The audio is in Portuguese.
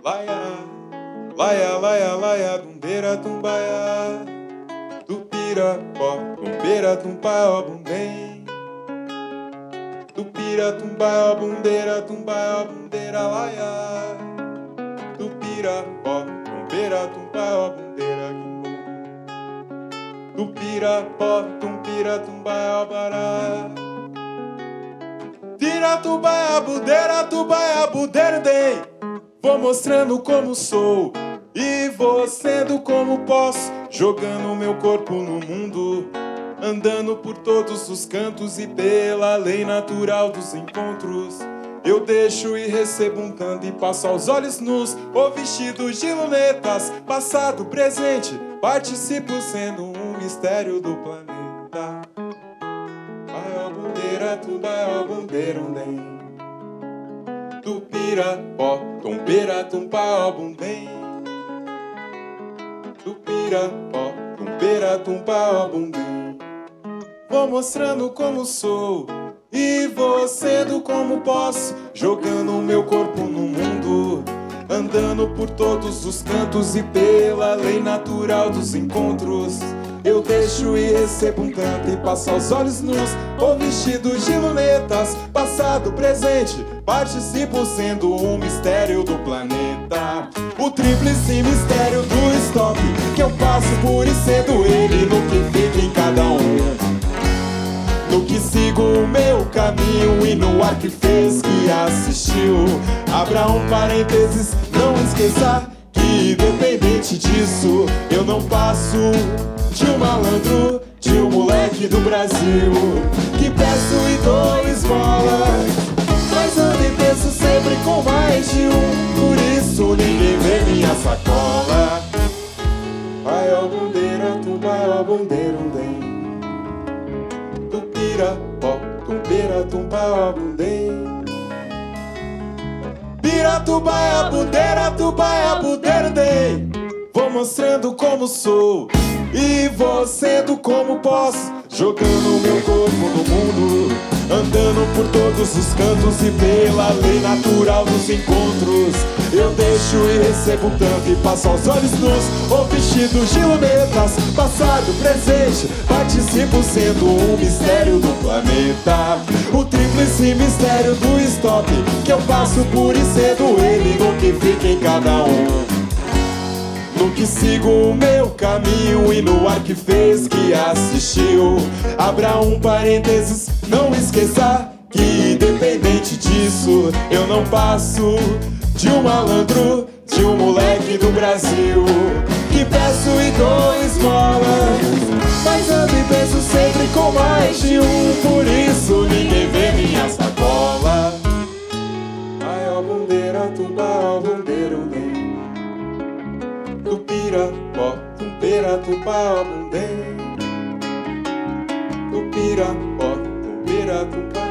laia, laia, laia, laia, dumbeira, tumbaia, tupira, pó, tumbeira, tumbaia, bundem, tupira, tumbaia, bundeira, tumbaia, bundeira, laia, tupira, pó, tumbeira, tumbaia, bundeira, tupira, pó, tumpira, tumbaia, bará. Tira, tubaia, budeira, dei. Vou mostrando como sou e vou sendo como posso, jogando meu corpo no mundo, andando por todos os cantos e pela lei natural dos encontros. Eu deixo e recebo um tanto e passo aos olhos nus, ou vestidos de lunetas, passado, presente, participo sendo um mistério do planeta. Baia, tumbaia, bundeira, undem, tupira, pó, tumbeira, tumbaia, bundem, tupira, pó, tumbeira, tumbaia, bundem. Vou mostrando como sou e vou sendo como posso, jogando meu corpo no mundo, andando por todos os cantos e pela lei natural dos encontros. Eu deixo e recebo um canto e passo aos olhos nus, ou vestidos de lunetas, passado, presente, participo sendo um mistério do planeta. O tríplice mistério do stop, que eu passo por e sendo ele no que fica em cada um, no que sigo o meu caminho e no ar que fez, que assistiu. Abra um parênteses, não esqueça que independente disso, eu não passo de um malandro, de um moleque do Brasil, que peço e dou esmola, mas ando e penso sempre com mais de um, por isso ninguém vê minha sacola. Vai ó bundeira, tumbai ó bundeira, undem, tupira, pó, tumbeira, tumbai ó bundem, pira, tumbai ó bundeira, undem. Vou mostrando como sou e vou sendo como posso, jogando meu corpo no mundo, andando por todos os cantos e pela lei natural dos encontros. Eu deixo e recebo tanto e passo aos olhos nus, ou vestidos de lunetas, passado, presente, participo sendo um mistério do planeta. O tríplice mistério do stop, que eu passo por e sendo ele no que fica em cada um, no que sigo o meu caminho e no ar que fez, que assistiu. Abra um parênteses, não esqueça que independente disso, eu não passo de um malandro, de um moleque do Brasil, que peço e dou esmola, mas ando e penso sempre com mais de um, por isso ninguém vê minha sacola. Ai ó bundeira, tumbai ó bundeira, undem, tupira, pó, tumbeira, tumbai ó bundem, tupira, pó, tumbeira, tumbai